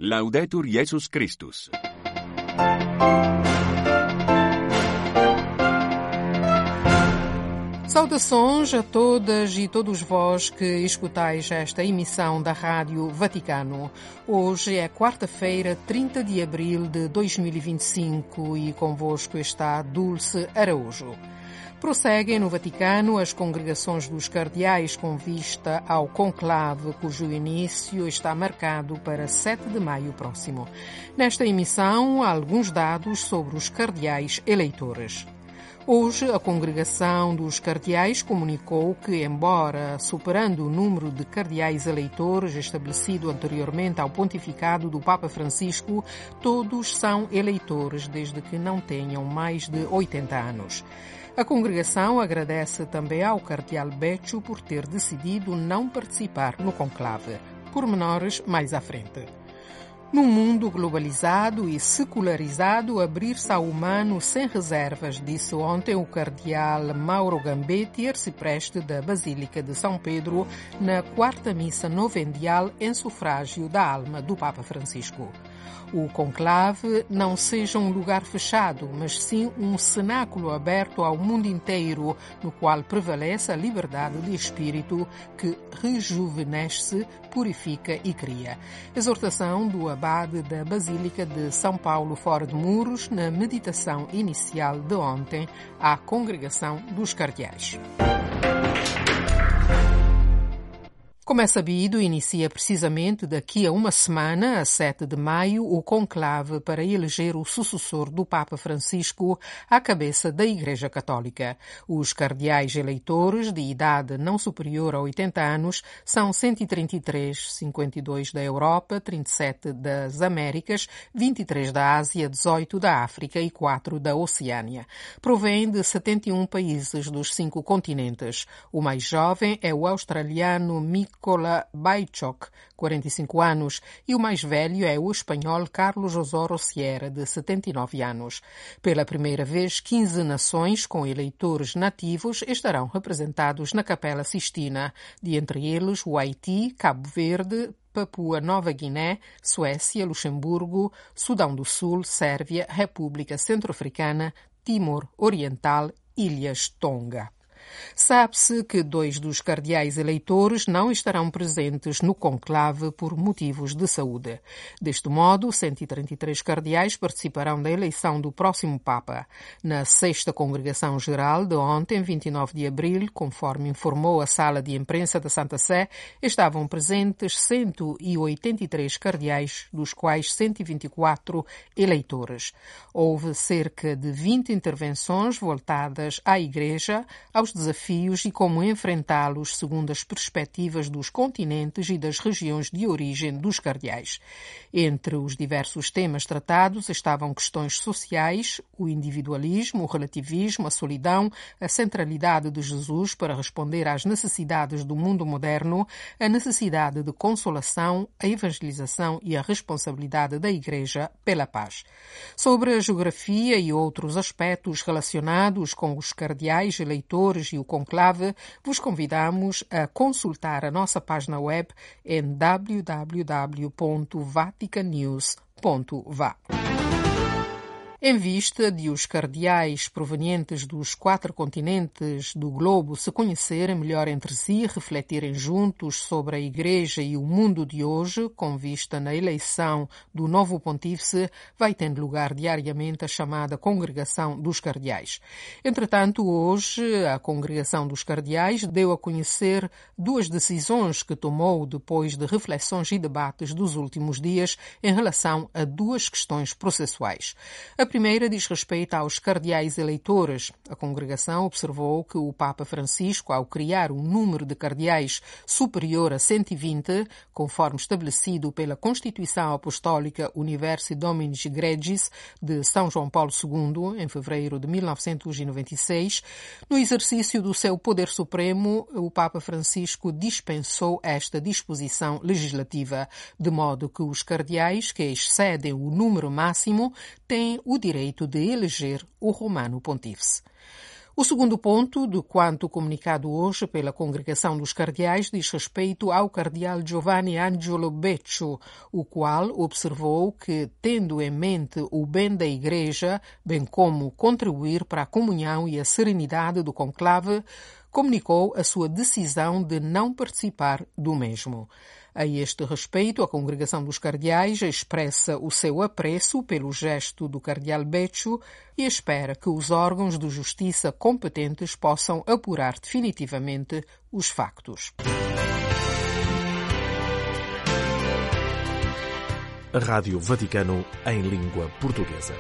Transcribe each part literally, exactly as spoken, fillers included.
Laudetur Jesus Christus. Saudações a todas e todos vós que escutais esta emissão da Rádio Vaticano. Hoje é quarta-feira, trinta de abril de dois mil e vinte e cinco e convosco está Dulce Araújo. Prosseguem no Vaticano as congregações dos cardeais com vista ao conclave, cujo início está marcado para sete de maio próximo. Nesta emissão, há alguns dados sobre os cardeais eleitores. Hoje, a Congregação dos Cardeais comunicou que, embora superando o número de cardeais eleitores estabelecido anteriormente ao pontificado do Papa Francisco, todos são eleitores desde que não tenham mais de oitenta anos. A Congregação agradece também ao Cardeal Becciu por ter decidido não participar no conclave. Pormenores mais à frente. Num mundo globalizado e secularizado, abrir-se ao humano sem reservas, disse ontem o cardeal Mauro Gambetti, arcipreste da Basílica de São Pedro, na quarta missa novendial em sufrágio da alma do Papa Francisco. O conclave não seja um lugar fechado, mas sim um cenáculo aberto ao mundo inteiro, no qual prevalece a liberdade de espírito que rejuvenesce, purifica e cria. Exortação do abade da Basílica de São Paulo fora de Muros, na meditação inicial de ontem à Congregação dos Cardeais. Como é sabido, inicia precisamente daqui a uma semana, a sete de maio, o conclave para eleger o sucessor do Papa Francisco à cabeça da Igreja Católica. Os cardeais eleitores de idade não superior a oitenta anos são cento e trinta e três, cinquenta e dois da Europa, trinta e sete das Américas, vinte e três da Ásia, dezoito da África e quatro da Oceânia. Provém de setenta e um países dos cinco continentes. O mais jovem é o australiano Mikola Bajczuk, quarenta e cinco anos, e o mais velho é o espanhol Carlos Osoro Sierra, de setenta e nove anos. Pela primeira vez, quinze nações com eleitores nativos estarão representados na Capela Sistina, de entre eles o Haiti, Cabo Verde, Papua Nova Guiné, Suécia, Luxemburgo, Sudão do Sul, Sérvia, República Centro-Africana, Timor Oriental, Ilhas Tonga. Sabe-se que dois dos cardeais eleitores não estarão presentes no conclave por motivos de saúde. Deste modo, cento e trinta e três cardeais participarão da eleição do próximo Papa. Na sexta Congregação Geral de ontem, vinte e nove de abril, conforme informou a Sala de Imprensa da Santa Sé, estavam presentes cento e oitenta e três cardeais, dos quais cento e vinte e quatro eleitores. Houve cerca de vinte intervenções voltadas à Igreja, aos desafios e como enfrentá-los segundo as perspectivas dos continentes e das regiões de origem dos cardeais. Entre os diversos temas tratados estavam questões sociais, o individualismo, o relativismo, a solidão, a centralidade de Jesus para responder às necessidades do mundo moderno, a necessidade de consolação, a evangelização e a responsabilidade da Igreja pela paz. Sobre a geografia e outros aspectos relacionados com os cardeais eleitores e o conclave, vos convidamos a consultar a nossa página web em w w w ponto vatican news ponto v a. Em vista de os cardeais provenientes dos quatro continentes do globo se conhecerem melhor entre si e refletirem juntos sobre a Igreja e o mundo de hoje, com vista na eleição do novo pontífice, vai tendo lugar diariamente a chamada Congregação dos Cardeais. Entretanto, hoje, a Congregação dos Cardeais deu a conhecer duas decisões que tomou depois de reflexões e debates dos últimos dias em relação a duas questões processuais. A primeira diz respeito aos cardeais eleitores. A Congregação observou que o Papa Francisco, ao criar um número de cardeais superior a cento e vinte, conforme estabelecido pela Constituição Apostólica Universi Dominis Gregis de São João Paulo segundo, em fevereiro de mil novecentos e noventa e seis, no exercício do seu poder supremo, o Papa Francisco dispensou esta disposição legislativa, de modo que os cardeais que excedem o número máximo têm o direito de eleger o Romano Pontífice. O segundo ponto de quanto comunicado hoje pela Congregação dos Cardeais diz respeito ao cardeal Giovanni Angelo Becciu, o qual observou que, tendo em mente o bem da Igreja, bem como contribuir para a comunhão e a serenidade do conclave, comunicou a sua decisão de não participar do mesmo. A este respeito, a Congregação dos Cardeais expressa o seu apreço pelo gesto do cardeal Becciu e espera que os órgãos de justiça competentes possam apurar definitivamente os factos. A Rádio Vaticano em língua portuguesa.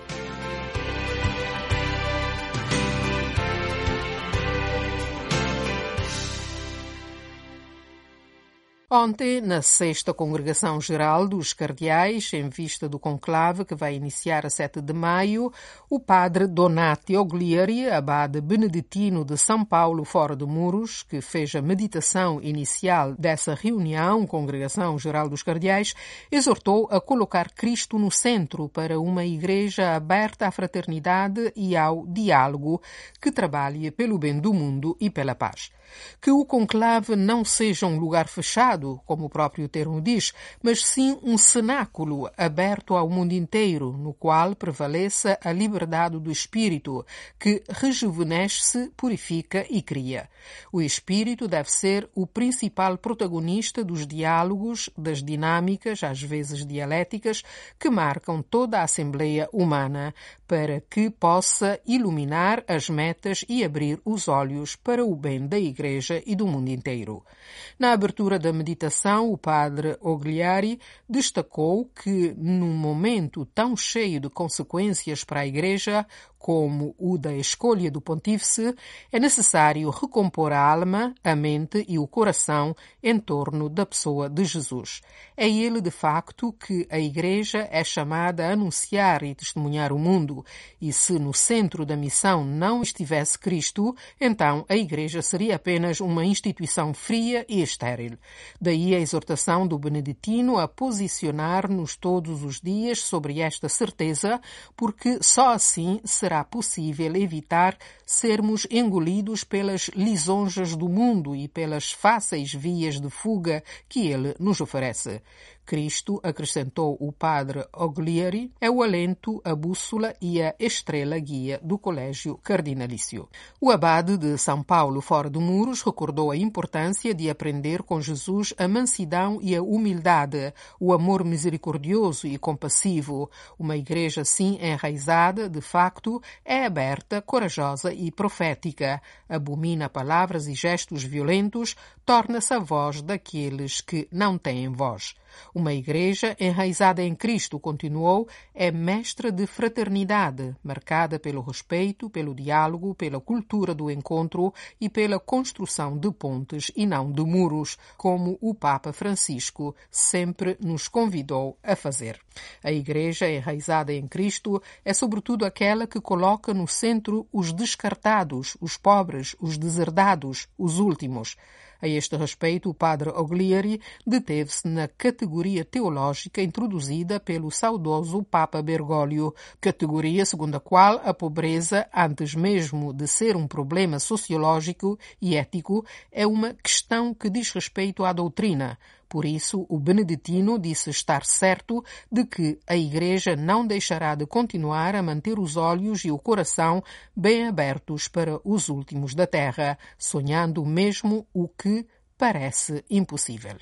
Ontem, na sexta Congregação Geral dos Cardeais, em vista do conclave que vai iniciar a sete de maio, o padre Donati Oglieri, abade beneditino de São Paulo fora de Muros, que fez a meditação inicial dessa reunião, Congregação Geral dos Cardeais, exortou a colocar Cristo no centro para uma igreja aberta à fraternidade e ao diálogo que trabalhe pelo bem do mundo e pela paz. Que o conclave não seja um lugar fechado, como o próprio termo diz, mas sim um cenáculo aberto ao mundo inteiro, no qual prevaleça a liberdade do espírito, que rejuvenesce, purifica e cria. O espírito deve ser o principal protagonista dos diálogos, das dinâmicas, às vezes dialéticas, que marcam toda a Assembleia humana, para que possa iluminar as metas e abrir os olhos para o bem da Igreja e do mundo inteiro. Na abertura da meditação, o padre Oglieri destacou que, num momento tão cheio de consequências para a Igreja, como o da escolha do pontífice, é necessário recompor a alma, a mente e o coração em torno da pessoa de Jesus. É ele, de facto, que a Igreja é chamada a anunciar e testemunhar o mundo, e se no centro da missão não estivesse Cristo, então a Igreja seria apenas uma instituição fria e estéril. Daí a exortação do beneditino a posicionar-nos todos os dias sobre esta certeza, porque só assim será possível evitar sermos engolidos pelas lisonjas do mundo e pelas fáceis vias de fuga que ele nos oferece. Cristo, acrescentou o padre Oglieri, é o alento, a bússola e a estrela guia do Colégio Cardinalício. O abade de São Paulo fora de Muros recordou a importância de aprender com Jesus a mansidão e a humildade, o amor misericordioso e compassivo. Uma igreja assim enraizada, de facto, é aberta, corajosa e profética. Abomina palavras e gestos violentos, torna-se a voz daqueles que não têm voz. Uma igreja enraizada em Cristo, continuou, é mestra de fraternidade, marcada pelo respeito, pelo diálogo, pela cultura do encontro e pela construção de pontes e não de muros, como o Papa Francisco sempre nos convidou a fazer. A igreja enraizada em Cristo é sobretudo aquela que coloca no centro os descartados, os pobres, os deserdados, os últimos. A este respeito, o padre Oglieri deteve-se na categoria teológica introduzida pelo saudoso Papa Bergoglio, categoria segundo a qual a pobreza, antes mesmo de ser um problema sociológico e ético, é uma questão que diz respeito à doutrina. Por isso, o beneditino disse estar certo de que a Igreja não deixará de continuar a manter os olhos e o coração bem abertos para os últimos da terra, sonhando mesmo o que parece impossível.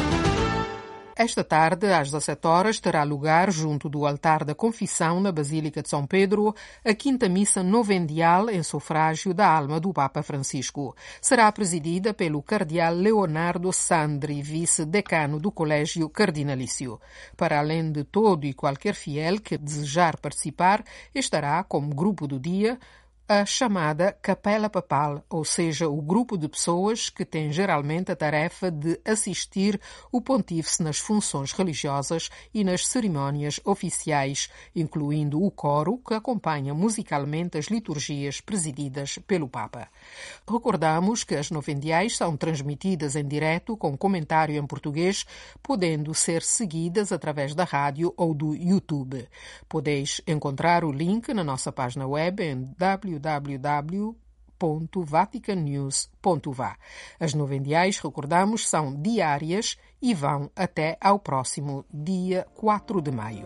Esta tarde, às dezassete horas, terá lugar, junto do altar da Confissão na Basílica de São Pedro, a quinta missa novendial em sufrágio da alma do Papa Francisco. Será presidida pelo cardeal Leonardo Sandri, vice-decano do Colégio Cardinalício. Para além de todo e qualquer fiel que desejar participar, estará, como grupo do dia, a chamada Capela Papal, ou seja, o grupo de pessoas que tem geralmente a tarefa de assistir o pontífice nas funções religiosas e nas cerimónias oficiais, incluindo o coro que acompanha musicalmente as liturgias presididas pelo Papa. Recordamos que as novendiais são transmitidas em direto com comentário em português, podendo ser seguidas através da rádio ou do YouTube. Podeis encontrar o link na nossa página web em w w w ponto vatican news ponto v a. As novendiais, recordamos, são diárias e vão até ao próximo dia quatro de maio.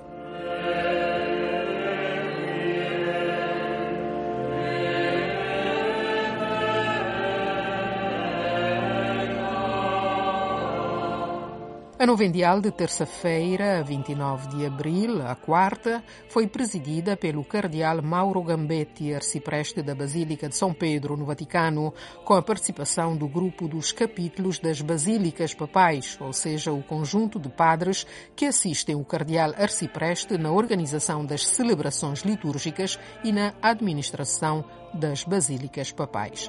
A novendial de terça-feira, vinte e nove de abril, a quarta, foi presidida pelo cardeal Mauro Gambetti, arcipreste da Basílica de São Pedro, no Vaticano, com a participação do grupo dos capítulos das Basílicas Papais, ou seja, o conjunto de padres que assistem o cardeal arcipreste na organização das celebrações litúrgicas e na administração das Basílicas Papais.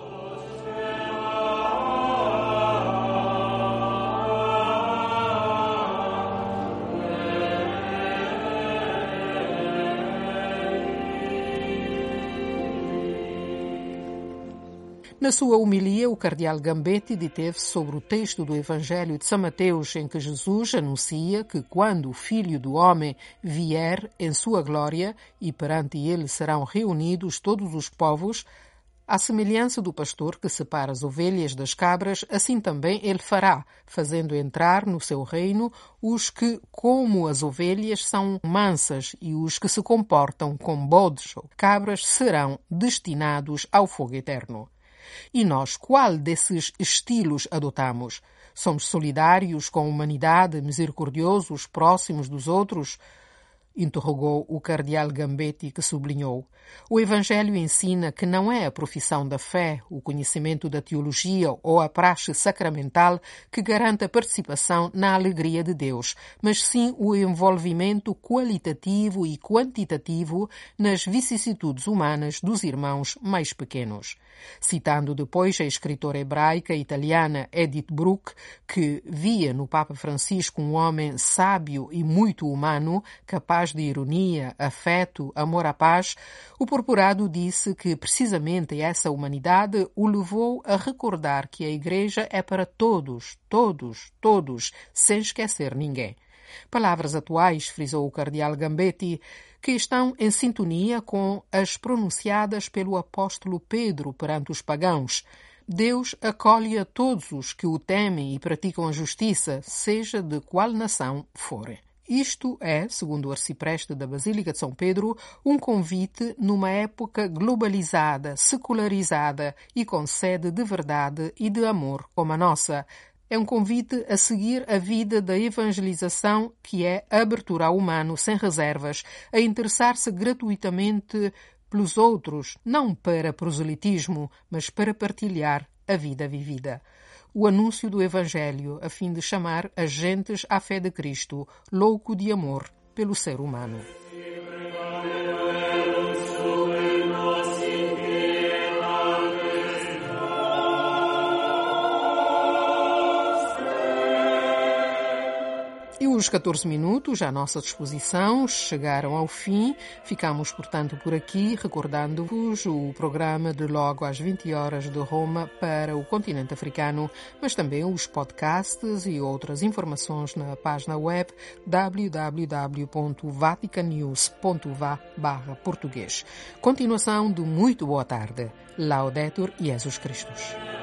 Na sua homilia, o cardeal Gambetti deteve-se sobre o texto do Evangelho de São Mateus, em que Jesus anuncia que quando o Filho do Homem vier em sua glória e perante ele serão reunidos todos os povos, à semelhança do pastor que separa as ovelhas das cabras, assim também ele fará, fazendo entrar no seu reino os que, como as ovelhas, são mansas, e os que se comportam como bodes ou cabras serão destinados ao fogo eterno. E nós, qual desses estilos adotamos? Somos solidários com a humanidade, misericordiosos, próximos dos outros? Interrogou o cardeal Gambetti, que sublinhou. O Evangelho ensina que não é a profissão da fé, o conhecimento da teologia ou a praxe sacramental que garante a participação na alegria de Deus, mas sim o envolvimento qualitativo e quantitativo nas vicissitudes humanas dos irmãos mais pequenos. Citando depois a escritora hebraica italiana Edith Bruck, que via no Papa Francisco um homem sábio e muito humano, capaz de ironia, afeto, amor à paz, o purpurado disse que precisamente essa humanidade o levou a recordar que a Igreja é para todos, todos, todos, sem esquecer ninguém. Palavras atuais, frisou o cardeal Gambetti, que estão em sintonia com as pronunciadas pelo apóstolo Pedro perante os pagãos. Deus acolhe a todos os que o temem e praticam a justiça, seja de qual nação forem. Isto é, segundo o arcipreste da Basílica de São Pedro, um convite numa época globalizada, secularizada e com sede de verdade e de amor como a nossa. É um convite a seguir a vida da evangelização, que é a abertura ao humano sem reservas, a interessar-se gratuitamente pelos outros, não para proselitismo, mas para partilhar a vida vivida. O anúncio do Evangelho, a fim de chamar as gentes à fé de Cristo, louco de amor pelo ser humano. E os catorze minutos à nossa disposição chegaram ao fim. Ficamos, portanto, por aqui, recordando-vos o programa de logo às vinte horas de Roma para o continente africano, mas também os podcasts e outras informações na página web w w w ponto vatican news ponto v a barra português. Continuação de muito boa tarde. Laudetur Jesus Christus.